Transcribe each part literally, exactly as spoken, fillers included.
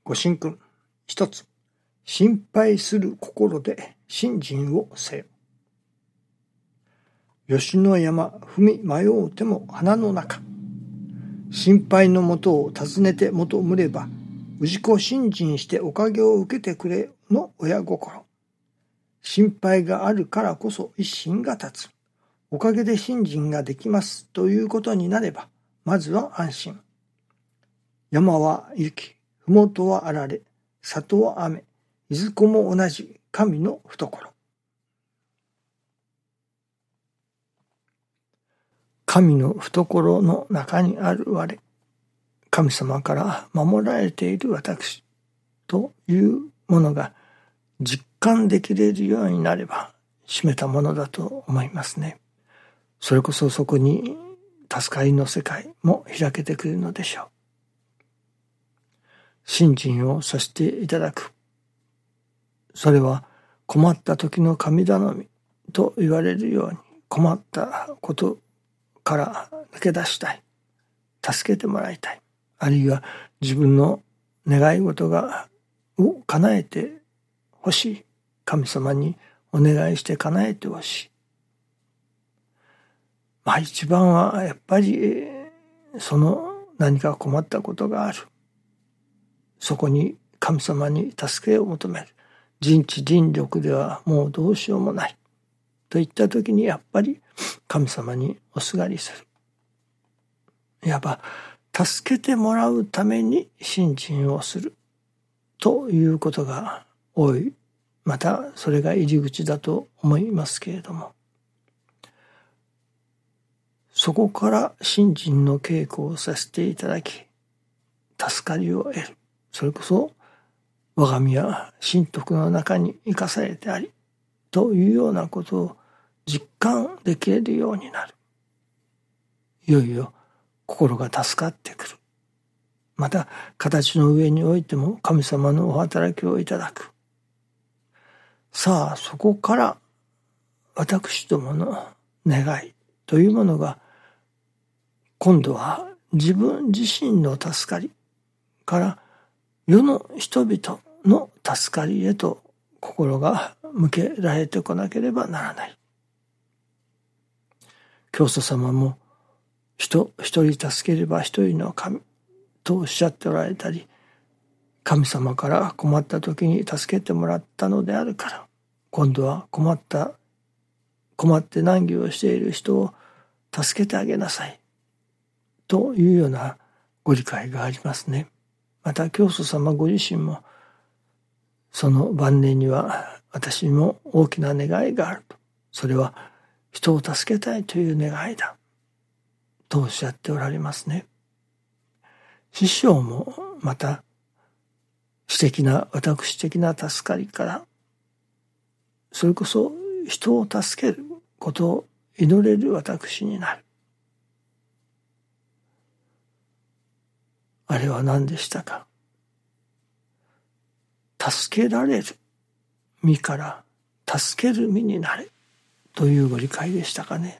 ご神君。一つ、心配する心で信心をせよ。吉野山踏み迷うても花の中。心配のもとを訪ねて求むれば、氏子信心しておかげを受けてくれの親心。心配があるからこそ一心が立つ。おかげで信心ができますということになれば、まずは安心。山は雪、ふもとはあられ、里は雨、いずこも同じ神の懐。神の懐の中にある我、神様から守られている私というものが実感できれるようになれば、締めたものだと思いますね。それこそそこに助かりの世界も開けてくるのでしょう。信心をさせていただく。それは困った時の神頼みと言われるように、困ったことから抜け出したい。助けてもらいたい。あるいは自分の願い事がを叶えてほしい。神様にお願いして叶えてほしい。まあ一番はやっぱりその何か困ったことがある。そこに神様に助けを求める。人知人力ではもうどうしようもない。といった時にやっぱり神様におすがりする。いわば助けてもらうために信心をするということが多い。またそれが入り口だと思いますけれども、そこから信心の稽古をさせていただき、助かりを得る。それこそ我が身は神徳の中に生かされてあり、というようなことを実感できるようになる。いよいよ心が助かってくる。また形の上においても神様のお働きをいただく。さあそこから私どもの願いというものが今度は自分自身の助かりから世の人々の助かりへと心が向けられてこなければならない。教祖様も人一人助ければ一人の神とおっしゃっておられたり、神様から困った時に助けてもらったのであるから、今度は困った困って難儀をしている人を助けてあげなさいというようなご理解がありますね。また教祖様ご自身もその晩年には私にも大きな願いがあると。それは人を助けたいという願いだとおっしゃっておられますね。師匠もまた私的な私的な助かりからそれこそ人を助けることを祈れる私になる。あれは何でしたか。助けられる身から助ける身になれというご理解でしたかね。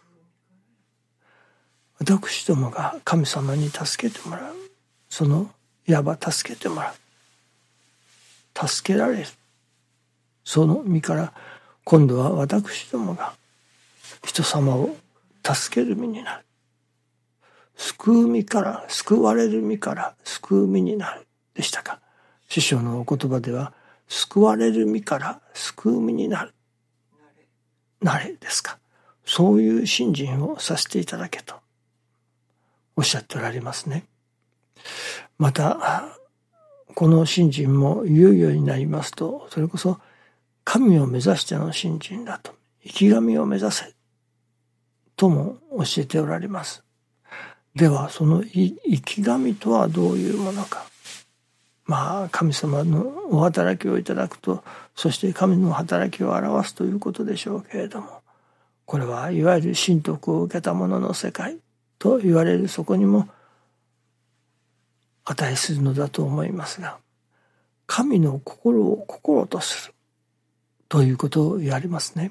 私どもが神様に助けてもらう、そのいわば助けてもらう、助けられる、その身から今度は私どもが人様を助ける身になる。救う身から救われる身から救う身になるでしたか。師匠のお言葉では救われる身から救う身になるなれですか。そういう信心をさせていただけとおっしゃっておられますね。またこの信心もいよいよになりますと、それこそ神を目指しての信心だと、生き神を目指せとも教えておられます。ではその生き神とはどういうものか。まあ神様のお働きをいただくと、そして神の働きを表すということでしょうけれども、これはいわゆる神徳を受けた者の世界と言われるそこにも値するのだと思いますが、神の心を心とするということを言われますね。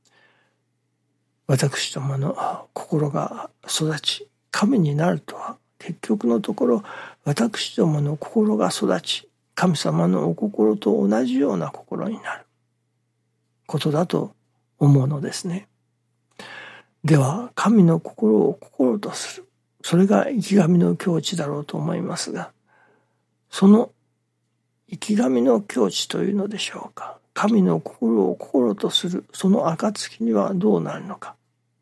私どもの心が育ち神になるとは結局のところ私どもの心が育ち、神様のお心と同じような心になることだと思うのですね。では神の心を心とする、それが生き神の境地だろうと思いますが、その生き神の境地というのでしょうか、神の心を心とするその暁にはどうなるのか。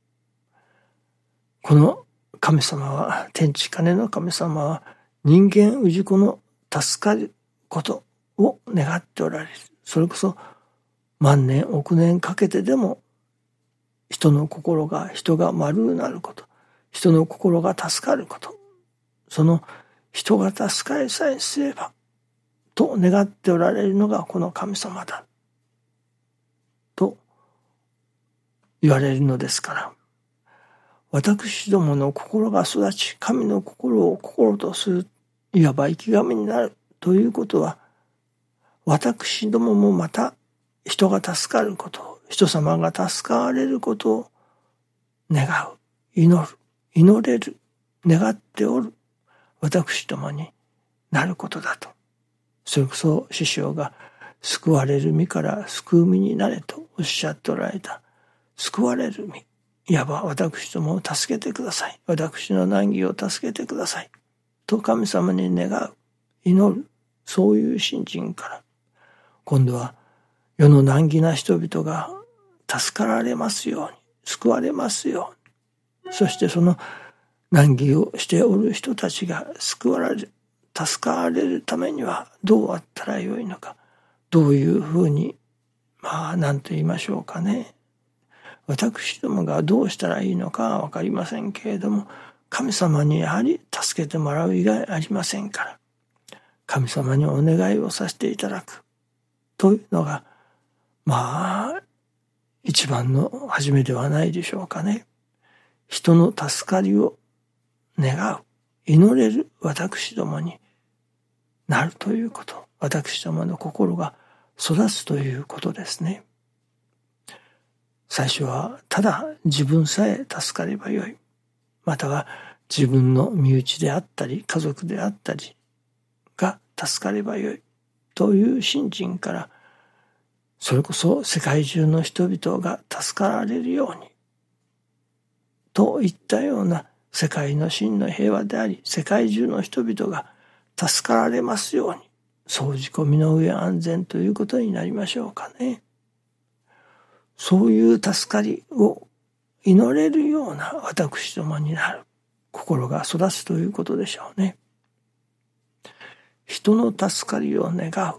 この神様は、天地金の神様は、人間氏子の助かることを願っておられる。それこそ万年億年かけてでも人の心が人が丸くなること、人の心が助かること、その人が助かりさえすればと願っておられるのがこの神様だと言われるのですから、私どもの心が育ち、神の心を心とする、いわば生き神になるということは、私どももまた人が助かることを、人様が助かれることを願う、祈る、祈れる、願っておる私どもになることだと。それこそ師匠が救われる身から救う身になれとおっしゃっておられた。救われる身、いわば私どもを助けてください、私の難儀を助けてくださいと神様に願う、祈る、そういう信心から、今度は世の難儀な人々が助かられますように、救われますように、そしてその難儀をしておる人たちが救われる、助かられるためにはどうあったらよいのか、どういうふうに、まあ何と言いましょうかね、私どもがどうしたらいいのかは分かりませんけれども、神様にやはり助けてもらう以外ありませんから、神様にお願いをさせていただくというのが、まあ一番の初めではないでしょうかね。人の助かりを願う、祈れる私どもになるということ、私どもの心が育つということですね。最初はただ自分さえ助かればよい、または自分の身内であったり家族であったりが助かればよいという信心から、それこそ世界中の人々が助かられるようにといったような世界の真の平和であり、世界中の人々が助かられますように、そう自己身の上安全ということになりましょうかね。そういう助かりを祈れるような私どもになる心が育つということでしょうね。人の助かりを願う、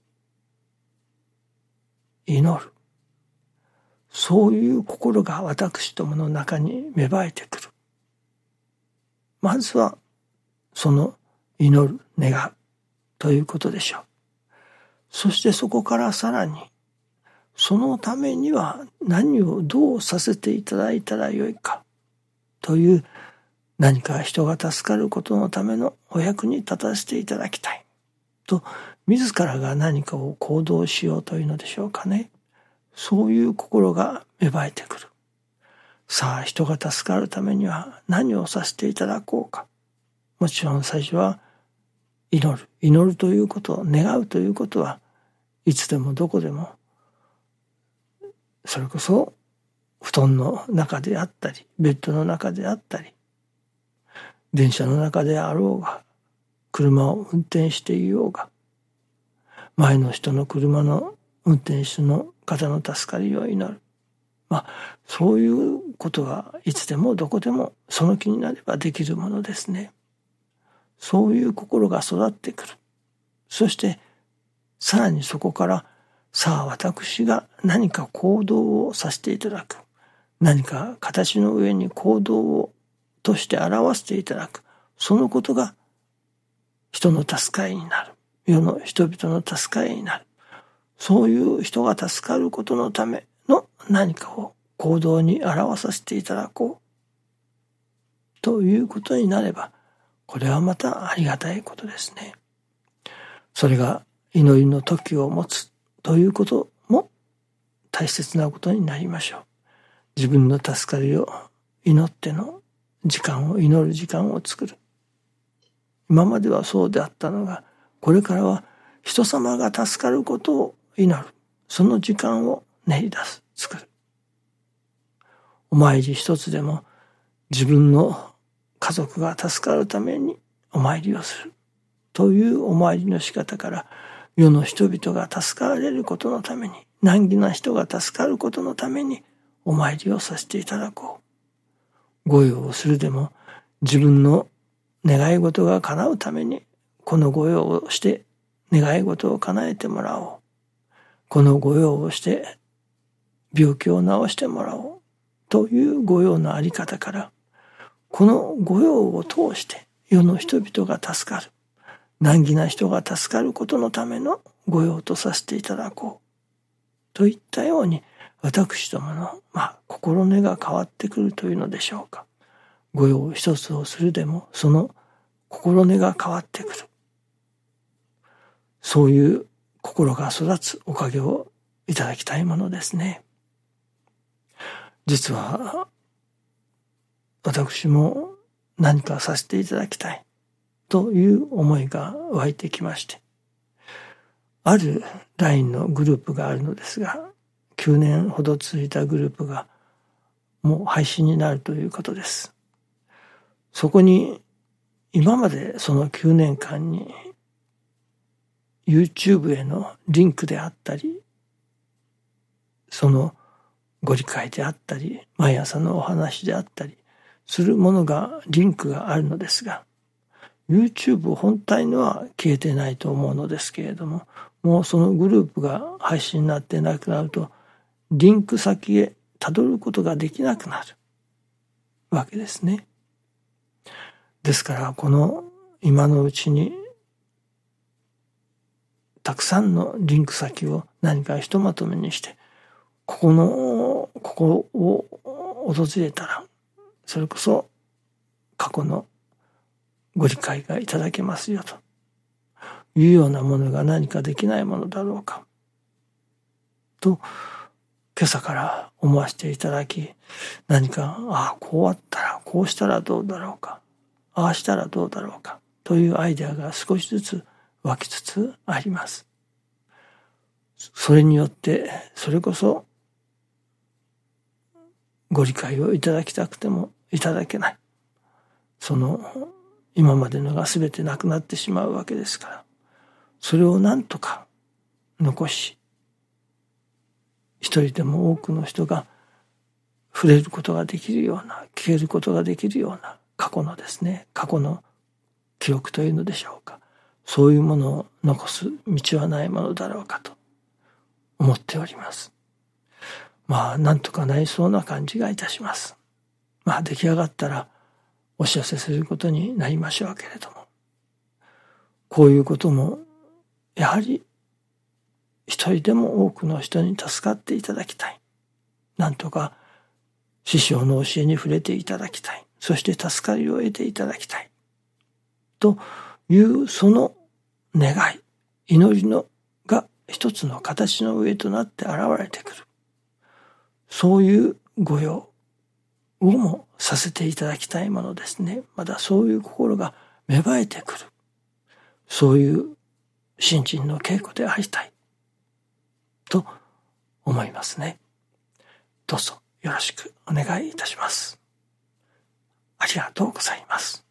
祈る、そういう心が私どもの中に芽生えてくる。まずはその祈る、願うということでしょう。そしてそこからさらに、そのためには何をどうさせていただいたらよいかという、何か人が助かることのためのお役に立たせていただきたいと、自らが何かを行動しようというのでしょうかね。そういう心が芽生えてくる。さあ、人が助かるためには何をさせていただこうか。もちろん最初は祈る。祈るということ、願うということはいつでもどこでも、それこそ布団の中であったり、ベッドの中であったり、電車の中であろうが、車を運転していようが、前の人の車の運転手の方の助かりを祈る。まあ、そういうことはいつでもどこでもその気になればできるものですね。そういう心が育ってくる。そしてさらにそこから、さあ私が何か行動をさせていただく、何か形の上に行動をとして表していただく、そのことが人の助かりになる、世の人々の助かりになる。そういう人が助かることのための何かを行動に表させていただこうということになれば、これはまたありがたいことですね。それが祈りの時を持つということも大切なことになりましょう。自分の助かりを祈っての時間を、祈る時間を作る。 今まではそうであったのが、これからは人様が助かることを祈る。その時間を練り出す、作る。お参り一つでも自分の家族が助かるためにお参りをするというお参りの仕方から、世の人々が助かられることのために、難儀な人が助かることのためにお参りをさせていただこう。御用をするでも自分の願い事が叶うためにこの御用をして願い事を叶えてもらおう。この御用をして病気を治してもらおうという御用のあり方から、この御用を通して世の人々が助かる、難儀な人が助かることのための御用とさせていただこうといったように、私どもの、まあ、心根が変わってくるというのでしょうか。御用一つをするでもその心根が変わってくる、そういう心が育つおかげをいただきたいものですね。実は私も何かさせていただきたいという思いが湧いてきまして、ある ライン のグループがあるのですが、きゅうねんほど続いたグループがもう廃止になるということです。そこに今までそのきゅうねんかんに YouTube へのリンクであったり、そのご理解であったり、毎朝のお話であったりするものが、リンクがあるのですが、YouTube 本体のは消えてないと思うのですけれども、もうそのグループが配信になってなくなると、リンク先へたどることができなくなるわけですね。ですからこの今のうちにたくさんのリンク先を何かひとまとめにして、ここのここを訪れたらそれこそ過去のご理解がいただけますよというようなものが何かできないものだろうかと今朝から思わせていただき、何かああこうあったらこうしたらどうだろうか、ああしたらどうだろうかというアイデアが少しずつ湧きつつあります。それによってそれこそご理解をいただきたくてもいただけない、その今までのが全てなくなってしまうわけですから、それを何とか残し、一人でも多くの人が触れることができるような、聞けることができるような過去のですね、過去の記録というのでしょうか、そういうものを残す道はないものだろうかと思っております。まあなんとかなりそうな感じがいたします。まあ出来上がったらお知らせすることになりましょうけれども、こういうこともやはり一人でも多くの人に助かっていただきたい、なんとか師匠の教えに触れていただきたい、そして助かりを得ていただきたいというその願い、祈りのが一つの形の上となって現れてくる、そういう御用をもさせていただきたいものですね。まだそういう心が芽生えてくる、そういう信心の稽古でありたいと思いますね。どうぞよろしくお願いいたします。ありがとうございます。